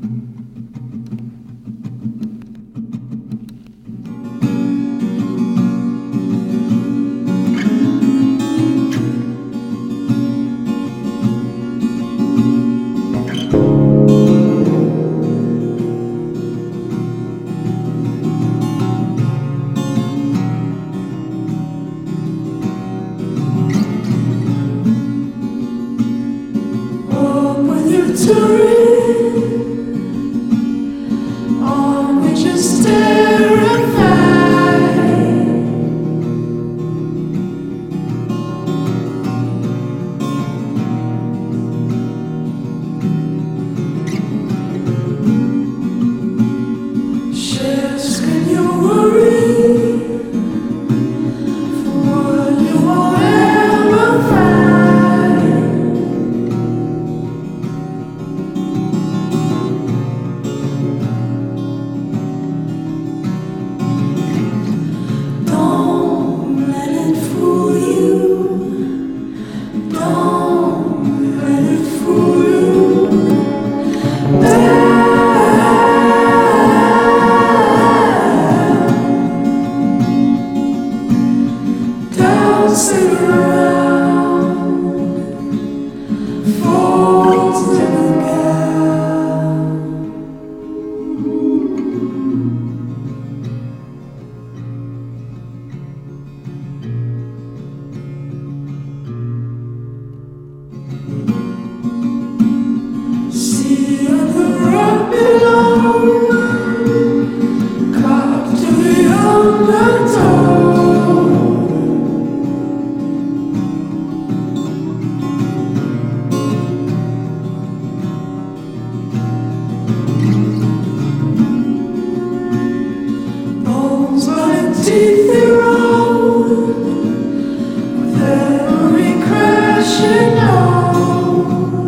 On which is terrified. Shares in your worry for what you will ever find. Don't let it fool you. Don't let it fool you. Don't sit around, fall to the ground. See on the rock below, caught to the undertow. Bones like teeth they roll, with every crashing note.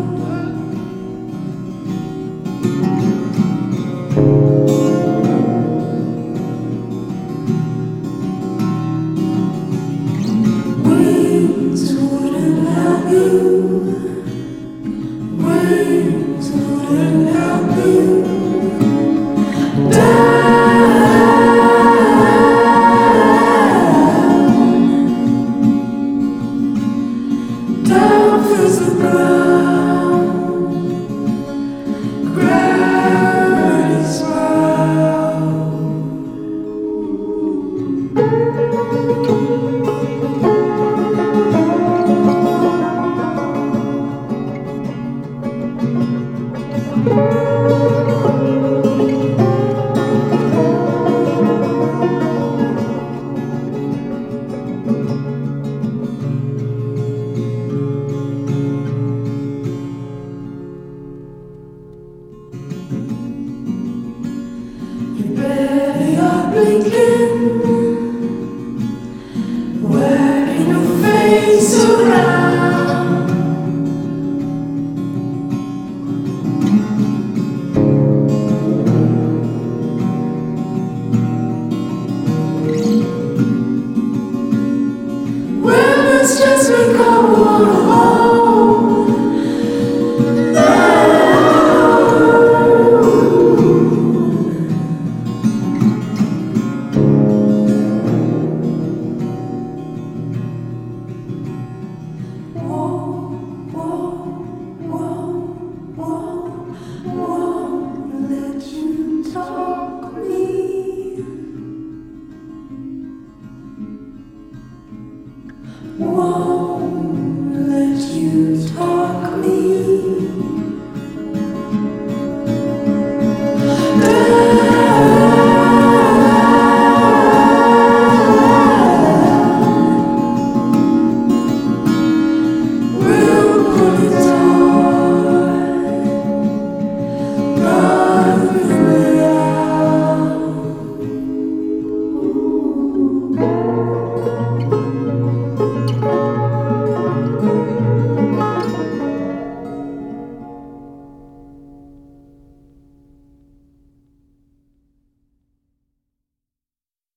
Wings wouldn't help you. Wings wouldn't help you. Down feels the ground. Gravity's wild. You barely are blinking, wearing your face around.